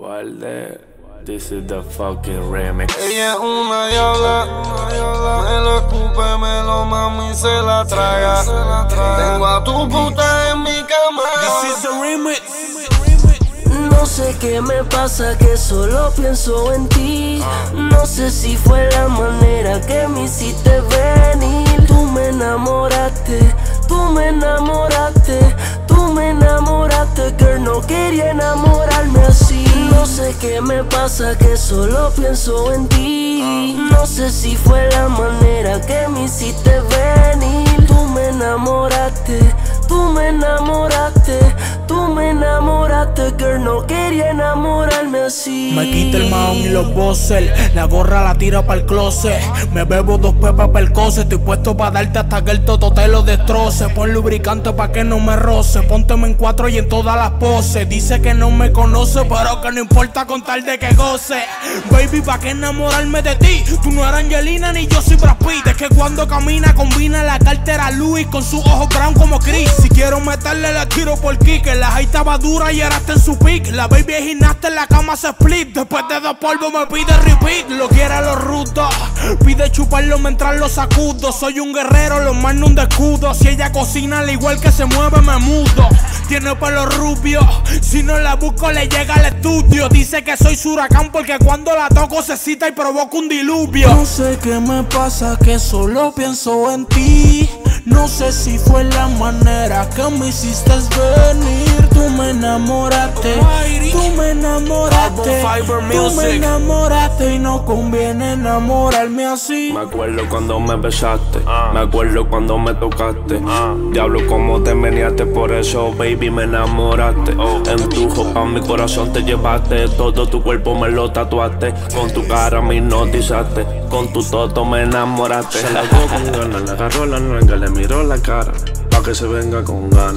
Walde, this is the fucking remix. Ella es una diabla, me lo escupe, me lo mama y se la traga. Tengo a tu puta en mi cama. This is the remix. No sé qué me pasa, que solo pienso en ti. No sé si fue la manera que me hiciste venir. Tú me enamoraste, tú me enamoraste, tú me enamoraste, girl, no quería enamorarme así. No sé qué me pasa, que solo pienso en ti. No sé si fue la manera que me hiciste venir. Tú me enamoraste, tú me enamoraste, tú me enamoraste, girl, no quería enamorarme así. Me quita el mahón y los boxers, la gorra la tira pa'l closet. Me bebo 2 pepas pa'l cose, estoy puesto pa' darte hasta que el toto te lo destroce. Pon lubricante pa' que no me roce, pónteme en 4 y en todas las poses. Dice que no me conoce, pero que no importa con tal de que goce. Baby, pa' que enamorarme de ti, tú no eres Angelina ni yo soy Brad Pitt. Es que cuando camina combina la cartera Louis con sus ojos brown como Chris. Si quiero meterle la tiro por kick, la high estaba dura y ahora está en su pick. La baby es gimnasta, en la cama se split. Después de 2 polvos me pide repeat. Lo quiere a los rudos, pide chuparlo mientras lo sacudo. Soy un guerrero, los mando un descudo. Si ella cocina al igual que se mueve me mudo. Tiene pelo rubio, si no la busco le llega al estudio. Dice que soy su huracán porque cuando la toco se cita y provoca un diluvio. No sé qué me pasa, que solo pienso en ti. No sé si fue la manera que me hiciste venir. Tú me enamoraste, tú me enamoraste, tú me enamoraste y no conviene enamorarme así. Me acuerdo cuando me besaste, me acuerdo cuando me tocaste. Diablo, cómo te meneaste, por eso, baby, me enamoraste. En tu ropa mi corazón te llevaste, todo tu cuerpo me lo tatuaste. Con tu cara me hipnotizaste, con tu toto me enamoraste. Se la hago con ganas, le agarró la nuega, le miró la cara, pa' que se venga con ganas.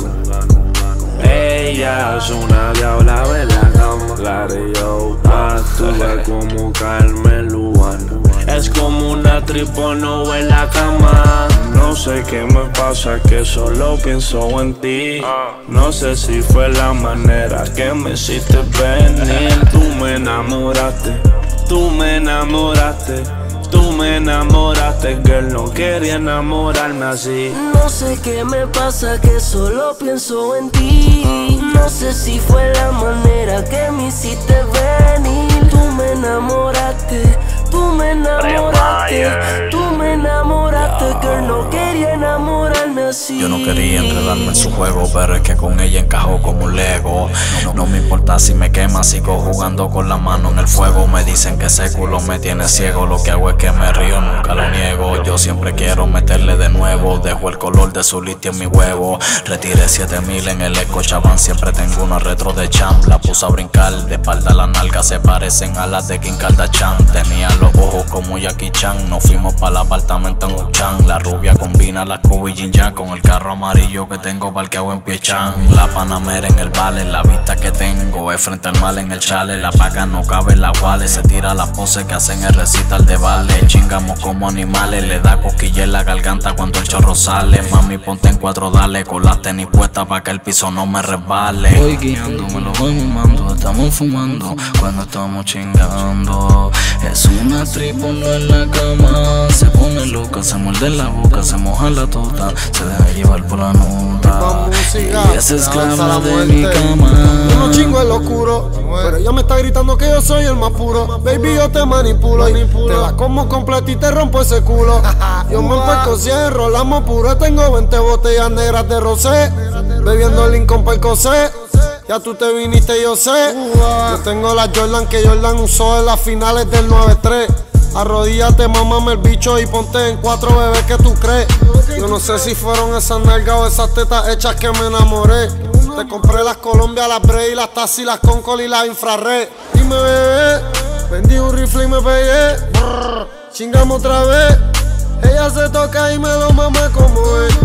Ella es una diabla de la cama, la de yo actúa como Carmen Lubana. Es como una tripono en la cama. No sé qué me pasa, que solo pienso en ti. No sé si fue la manera que me hiciste venir. Tú me enamoraste, tú me enamoraste, tú me enamoraste, girl, no quería enamorarme así. No sé qué me pasa, que solo pienso en ti. No sé si fue la manera que me hiciste venir. Tú me enamoraste, tú me enamoraste, tú me enamoraste, girl, no quería enamorarme así. Yo no quería enredarme en su juego, pero es que con ella encajó como un Lego. No me importa si me quema, sigo jugando con la mano en el fuego. Me dicen que ese culo me tiene ciego, lo que hago es que me río, nunca lo niego. Yo siempre quiero meterle de nuevo, dejo el color de su litio en mi huevo. Retiré 7000 en el Chabán, siempre tengo una retro de champ. La puse a brincar, de espalda las nalgas se parecen a las de Kim Kardashian. Tenía los ojos como Jackie Chan, nos fuimos para el apartamento en Uchan. La rubia combina las Kobe Jin Yang con el carro amarillo que tengo parqueado en Piechan. La Panamera en el vale, la vista que tengo es frente al mal en el chale. La paga no cabe en la wallet, se tira la pose que hacen el recital de vale. Chingamos como animales, le da cosquilla en la garganta cuando el chorro sale. Mami, ponte en 4, dale, con las tenis puestas pa' que el piso no me resbale. Voy guiando, me lo voy mimando, estamos fumando cuando estamos chingando. Es una tripono en la cama, se pone loca, se muerde la boca, se moja la tota, se deja llevar por la nota. Y es esclava de mi cama. Yo no chingo en lo oscuro, pero ella me está gritando que yo soy el más puro. Baby, yo te manipulo, te la como completa y te rompo ese culo. Yo me empuesto 100, rolamos puro. Tengo 20 botellas negras de rosé, bebiendo Lincoln para el cosé. Ya tú te viniste, yo sé. Yo tengo la Jordan que Jordan usó en las finales del 9-3. Arrodíllate, mámame el bicho y ponte en 4, bebé, que tú crees. Yo no sé si fueron esas nalgas o esas tetas hechas que me enamoré. Te compré las Colombia, las Bray, las Tassi, las Concord y las Infrared. Dime, bebé, vendí un rifle y me pegué. Chingamos otra vez. Ella se toca y me lo mama como es.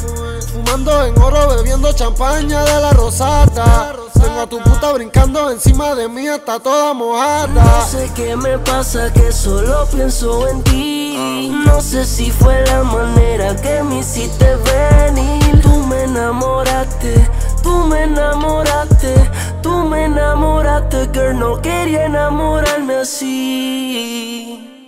Fumando en oro, bebiendo champaña de la Rosata. Tengo a tu puta brincando encima de mí, está toda mojada. No sé qué me pasa, que solo pienso en ti. No sé si fue la manera que me hiciste venir. Tú me enamoraste, Tú me enamoraste, girl, no quería enamorarme así.